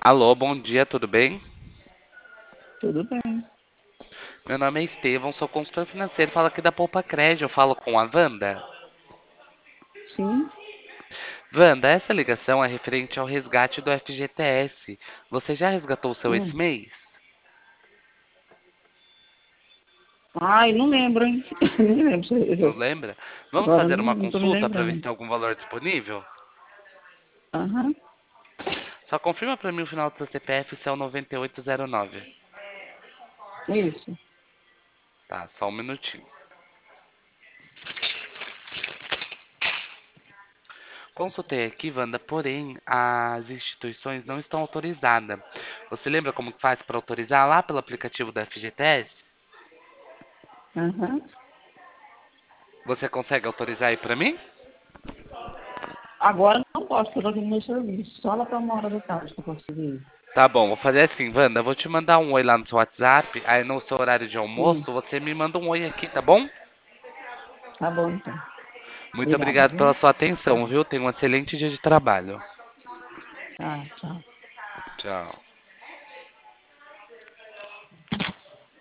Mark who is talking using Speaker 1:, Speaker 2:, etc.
Speaker 1: Alô, bom dia, tudo bem?
Speaker 2: Tudo bem.
Speaker 1: Meu nome é Estevão, sou consultor financeiro, falo aqui da Poupa Crédito, eu falo com a Wanda.
Speaker 2: Sim.
Speaker 1: Wanda, essa ligação é referente ao resgate do FGTS. Você já resgatou o seu esse
Speaker 2: Hum.
Speaker 1: mês?
Speaker 2: Ai, não lembro, hein? Nem lembro.
Speaker 1: Não lembra? Vamos
Speaker 2: Agora
Speaker 1: fazer uma
Speaker 2: não tô me
Speaker 1: consulta para ver se
Speaker 2: lembrando.
Speaker 1: tem algum valor disponível?
Speaker 2: Aham.
Speaker 1: Só confirma para mim o final do seu CPF se é o 9809.
Speaker 2: Isso.
Speaker 1: Tá, só um minutinho. Consultei aqui, Wanda, porém as instituições não estão autorizadas. Você lembra como que faz para autorizar lá pelo aplicativo da FGTS?
Speaker 2: Aham.
Speaker 1: Você consegue autorizar aí pra mim?
Speaker 2: Agora não posso, porque eu tô aqui no meu serviço. Só lá pra 1 hora da tarde que eu consigo ir.
Speaker 1: Tá bom, vou fazer assim, Wanda. Vou te mandar um oi lá no seu WhatsApp. Aí no seu horário de
Speaker 2: Hum.
Speaker 1: almoço, você me manda um oi aqui, tá bom?
Speaker 2: Tá bom, então.
Speaker 1: Muito
Speaker 2: Obrigada,
Speaker 1: obrigado
Speaker 2: viu?
Speaker 1: pela sua atenção, viu? Tenha um excelente dia de trabalho.
Speaker 2: Tá, tchau.
Speaker 1: Tchau.